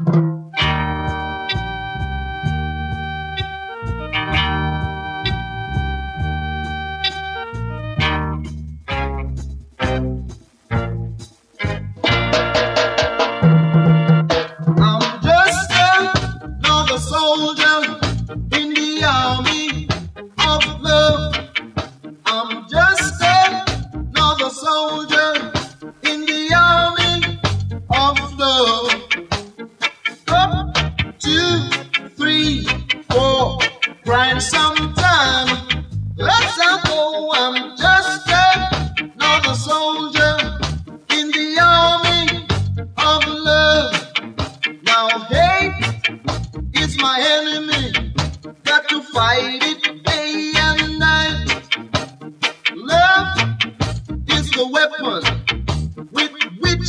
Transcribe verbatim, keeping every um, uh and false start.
I'm just another soldier in the army of love. I'm just another soldier in the army of love.